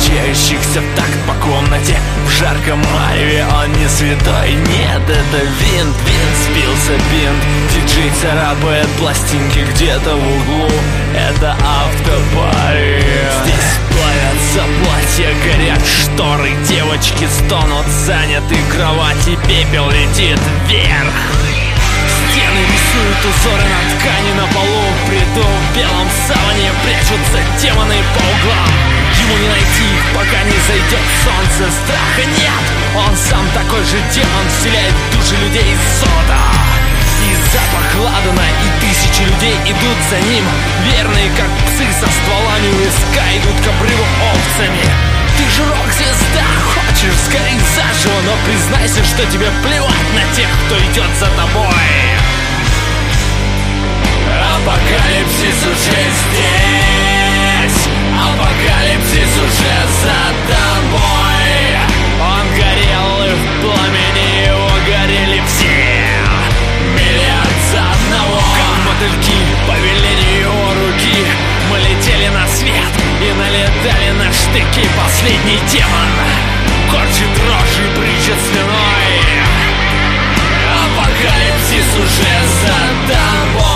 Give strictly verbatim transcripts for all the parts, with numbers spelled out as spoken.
качающихся в такт по комнате. В жарком мареве он не святой, нет, это винт, винт, сбился бинт. Диджей царапает пластинки где-то в углу, это автопари. Здесь плавятся платья, горят шторы, девочки стонут, заняты кровати, пепел летит вверх. Стены рисуют узоры на ткани на полу, в бреду в белом саване прячутся демоны по углам. Ему не найти их, пока не зайдет солнце. Страха нет, он сам такой же демон, вселяет в души людей золото. И запах ладана, и тысячи людей идут за ним, верные как псы со стволами у виска, идут к обрыву овцами. Ты же рок-звезда, хочешь сгореть заживо, но признайся, что тебе плевать на тех, кто идет за тобой. Апокалипсис уже здесь, апокалипсис уже за тобой. Он горел, и в пламени его горели все, миллиард за одного. Как мотыльки по велению его руки мы летели на свет и налетали на штыки. Последний демон корчит рожи, брызжет слюной. Апокалипсис уже за тобой.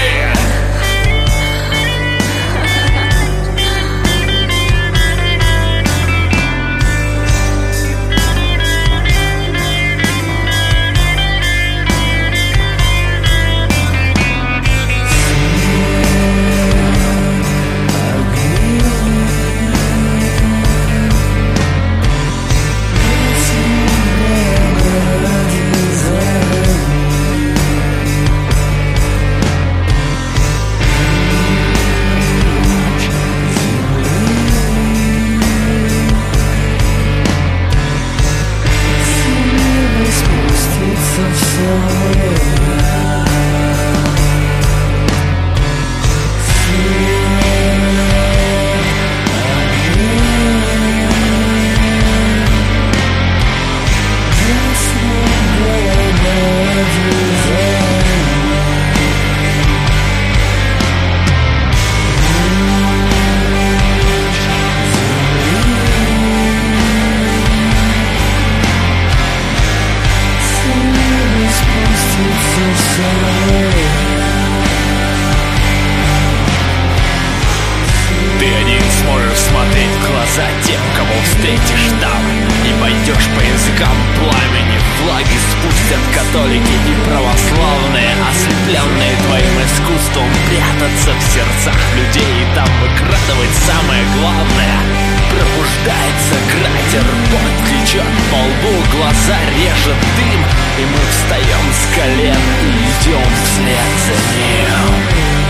Ты один сможешь смотреть в глаза тем, кого встретишь там, и пойдешь по языкам пламени. Флаги спустят католики и православные, ослепленные твоим искусством, прятаться в сердцах людей и там выкрадывать самое главное. Пробуждается кратер, пот течет по лбу, глаза режет дым, и мы встаем с колен и идем вслед за ним.